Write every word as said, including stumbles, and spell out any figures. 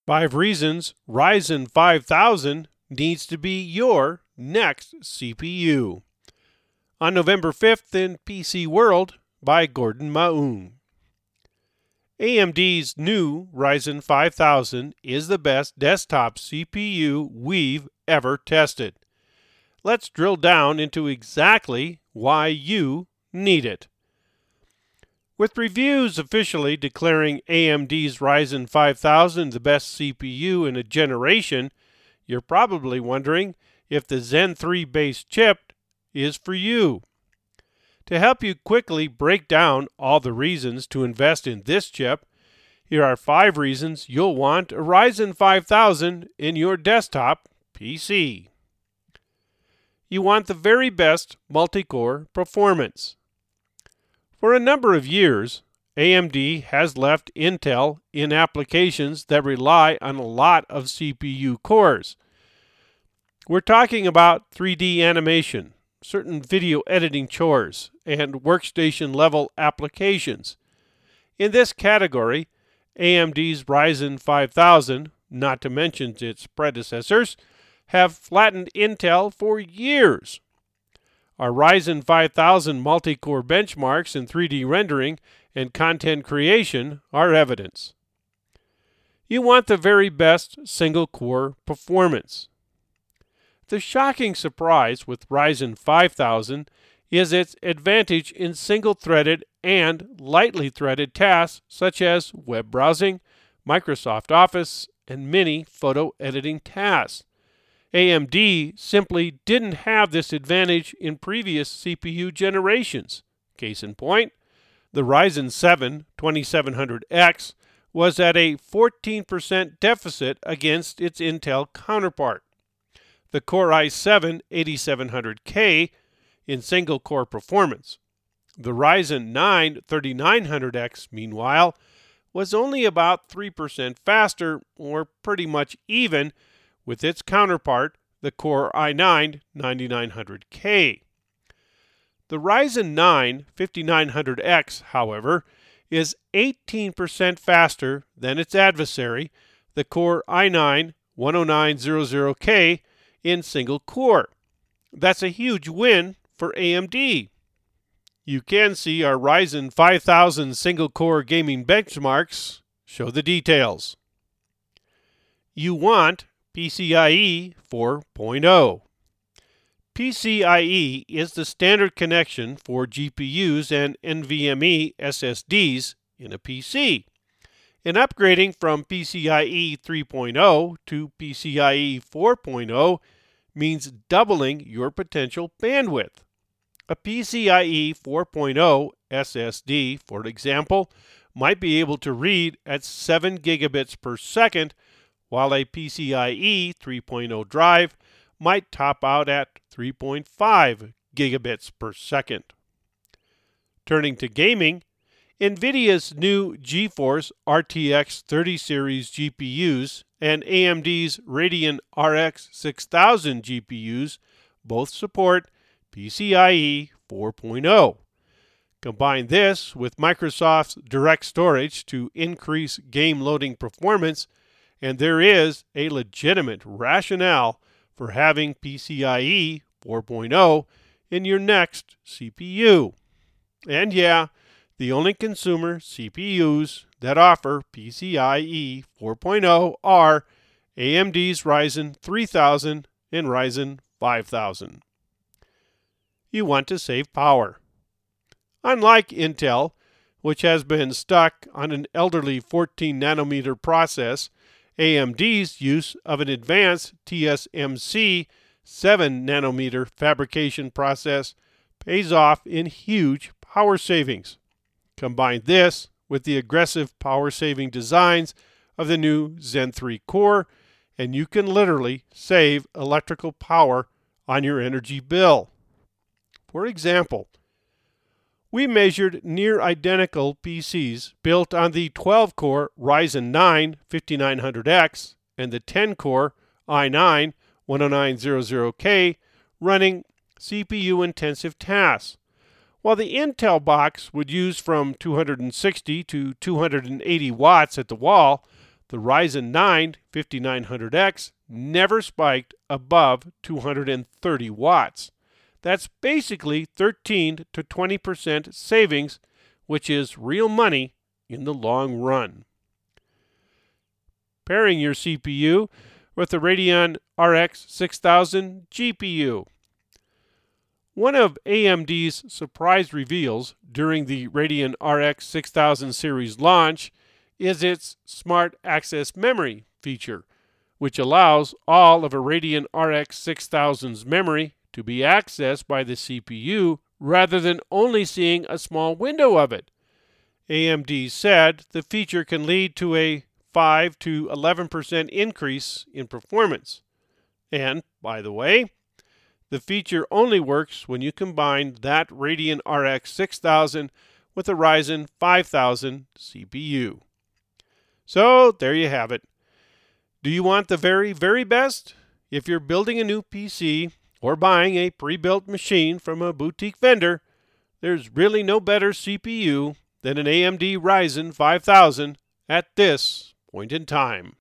Five reasons Ryzen five thousand needs to be your next C P U. On November fifth in P C World by Gordon Maun. A M D's new Ryzen five thousand is the best desktop C P U we've ever tested. Let's drill down into exactly why you need it. With reviews officially declaring A M D's Ryzen five thousand the best C P U in a generation, you're probably wondering if the Zen three based chip is for you. To help you quickly break down all the reasons to invest in this chip, here are five reasons you'll want a Ryzen five thousand in your desktop P C. You want the very best multi-core performance. For a number of years, A M D has left Intel in applications that rely on a lot of C P U cores. We're talking about three D animation, certain video editing chores, and workstation-level applications. In this category, A M D's Ryzen five thousand, not to mention its predecessors, have flattened Intel for years. Our Ryzen five thousand multi-core benchmarks in three D rendering and content creation are evidence. You want the very best single-core performance. The shocking surprise with Ryzen five thousand is its advantage in single-threaded and lightly threaded tasks such as web browsing, Microsoft Office, and many photo editing tasks. A M D simply didn't have this advantage in previous C P U generations. Case in point, the Ryzen seven twenty-seven hundred X was at a fourteen percent deficit against its Intel counterpart. The Core i seven eighty-seven hundred K in single-core performance. The Ryzen nine thirty-nine hundred X, meanwhile, was only about three percent faster, or pretty much even, with its counterpart, the Core i nine ninety-nine hundred K. The Ryzen nine fifty-nine hundred X, however, is eighteen percent faster than its adversary, the Core i nine ten hundred K, in single core. That's a huge win for A M D. You can see our Ryzen five thousand single-core gaming benchmarks show the details. You want PCIe four point oh. PCIe is the standard connection for G P Us and NVMe S S Ds in a P C. And upgrading from PCIe three point oh to PCIe four point oh means doubling your potential bandwidth. A PCIe four point oh S S D, for example, might be able to read at seven gigabits per second, while a PCIe three point oh drive might top out at three point five gigabits per second. Turning to gaming, NVIDIA's new GeForce R T X thirty series G P Us and A M D's Radeon R X six thousand G P Us both support PCIe four point oh. Combine this with Microsoft's Direct Storage to increase game loading performance, and there is a legitimate rationale for having PCIe four point oh in your next C P U. And yeah, the only consumer C P Us that offer PCIe four point oh are A M D's Ryzen three thousand and Ryzen five thousand. You want to save power. Unlike Intel, which has been stuck on an elderly fourteen nanometer process, A M D's use of an advanced T S M C seven nanometer fabrication process pays off in huge power savings. Combine this with the aggressive power-saving designs of the new Zen three core, and you can literally save electrical power on your energy bill. For example, we measured near-identical P Cs built on the twelve-core Ryzen nine fifty-nine hundred X and the ten-core i nine ten hundred K running C P U-intensive tasks. While the Intel box would use from two hundred sixty to two hundred eighty watts at the wall, The Ryzen nine fifty-nine hundred X never spiked above two hundred thirty watts. That's basically thirteen to twenty percent savings, which is real money in the long run. Pairing your C P U with the Radeon R X six thousand G P U. One of A M D's surprise reveals during the Radeon R X six thousand series launch is its Smart Access Memory feature, which allows all of a Radeon R X six thousand's memory to be accessed by the C P U rather than only seeing a small window of it. A M D said the feature can lead to a five to eleven percent increase in performance. And, by the way, the feature only works when you combine that Radeon R X six thousand with a Ryzen five thousand C P U. So, there you have it. Do you want the very, very best? If you're building a new P C or buying a pre-built machine from a boutique vendor, there's really no better C P U than an A M D Ryzen five thousand at this point in time.